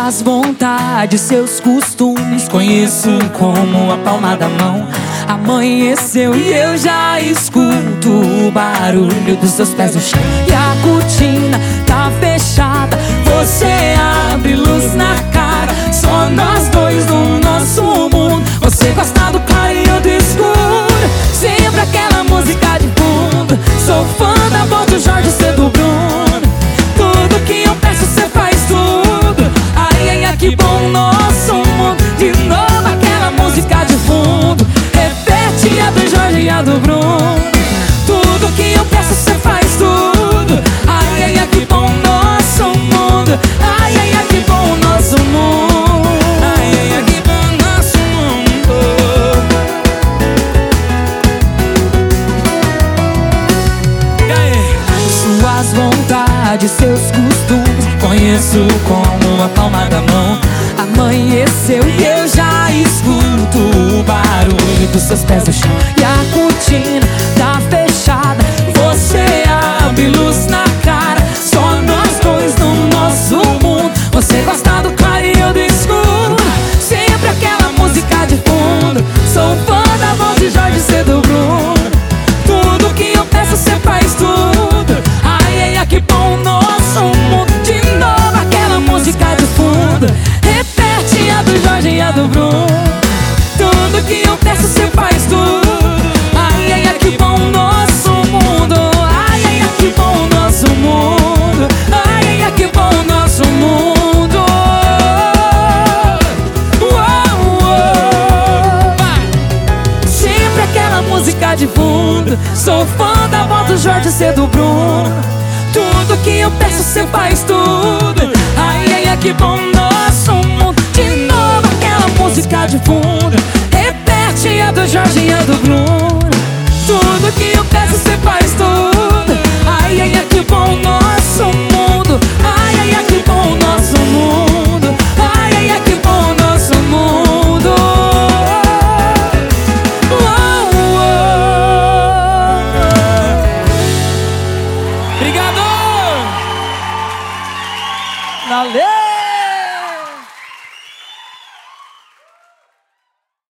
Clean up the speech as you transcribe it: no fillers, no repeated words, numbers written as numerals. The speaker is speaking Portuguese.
Suas vontades, seus costumes conheço como a palma da mão. Amanheceu e eu já escuto o barulho dos seus pés no chão. E a cortina tá fechada, você abre luz na cara. Só nós dois no nosso mundo. Você gosta do claro e eu do escuro. Sempre aquela música de fundo. Sou fã da voz do Jorge, cê do Bruno. Tudo que eu peço cê faz tudo. Ai, ai, ai, que bom nosso mundo. De novo aquela música de fundo. Repete a do Jorge e a do Bruno. Tudo que eu peço cê faz tudo. Ai, ai, ai, que bom nosso mundo. Ai, ai, ai, que bom nosso mundo. Ai, ai, ai, que bom nosso mundo. E aí? Suas vontades, seus costumes conheço como a palma da mão. Amanheceu e eu já escuto o barulho dos seus pés no chão. E a cortina tá fechada, você abre luz na cara. Só nós dois no nosso mundo. Você gosta do claro e eu do escuro. Sempre aquela música de fundo. Sou fã da voz de Jorge, cê do Bruno. Tudo que eu peço cê faz tudo. Ai, ai, ai, que bom nosso mundo. De novo aquela música de fundo. Repete a do Jorge e a do Bruno. Tudo que eu peço cê faz tudo. Ai, ai, ai, que bom nosso mundo. Ai, ai, ai, que bom nosso mundo. Ai, ai, ai, que bom nosso mundo. Sempre aquela música de fundo. Sou fã da voz do Jorge, cê do Bruno. Tudo que eu peço cê faz tudo.